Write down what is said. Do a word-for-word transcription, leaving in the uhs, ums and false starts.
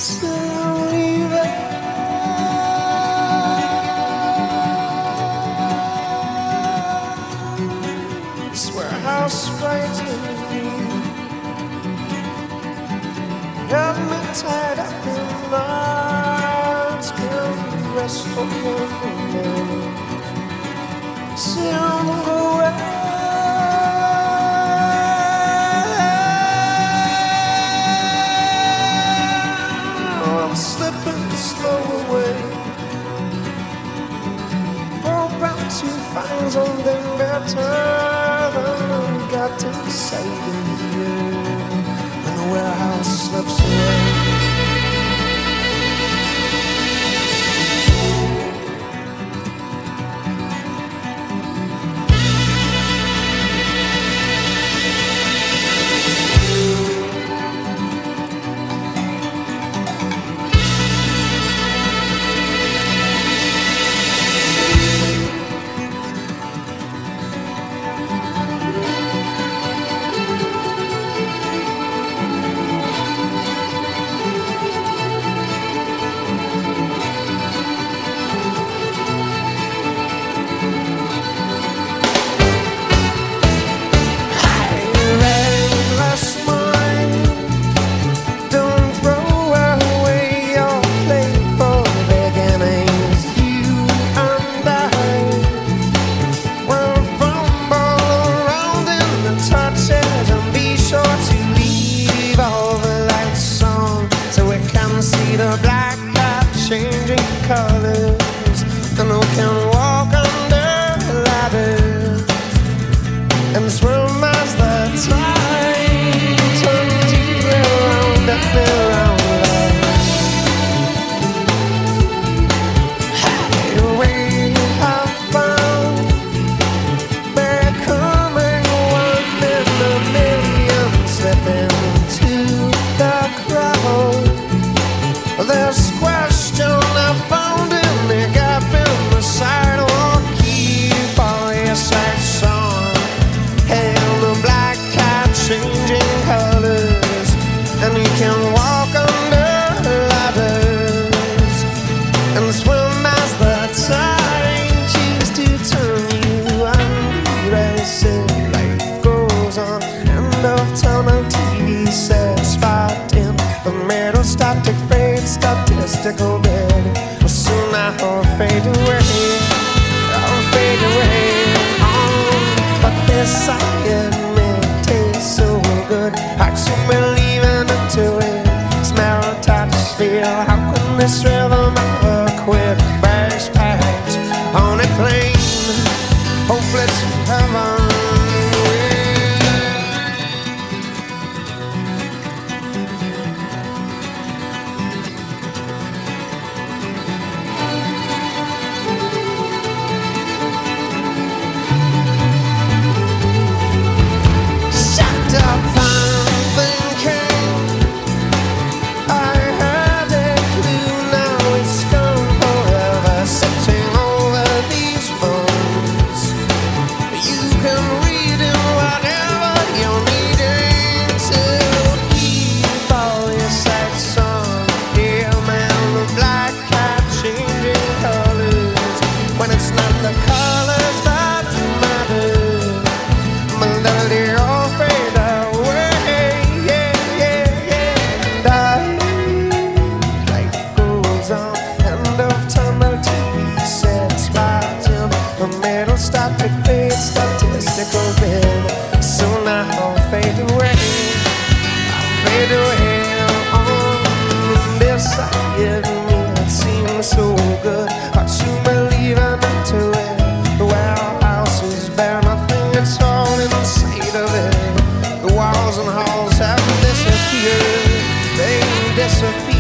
House frightens me, got me tied up in knots, girl, rest for your moment, soon go away. I'm slipping slow away, hoping to find something better. Got to say to you when the warehouse slips away. The black cat changing colors, and who can walk under ladders and swim as the tide turns you around and around. Hey, we have found becoming one in a million, slipping to the crowd. This question I found in the gap in the sidewalk. Keep all your sights on. Hail the black cat changing colors, and you can walk under ladders and swim as the tide choose to turn you under. Life goes on. End of tunnel T V set, spot in the middle, static statistical bed. Well, soon I'll fade away, I'll fade away. Oh, but this I admit tastes so good. I keep believing into it. Smell, touch, feel. How can this rhythm ever quit? Bags packed on a plane, hopeless heaven. Static fade, statistical bed. Soon I'll fade away, I'll fade away. On this I admit it seems so good. Hard to believe I'm into it. The warehouse is bare, nothing it's all inside of it. The walls and halls have disappeared, they disappeared.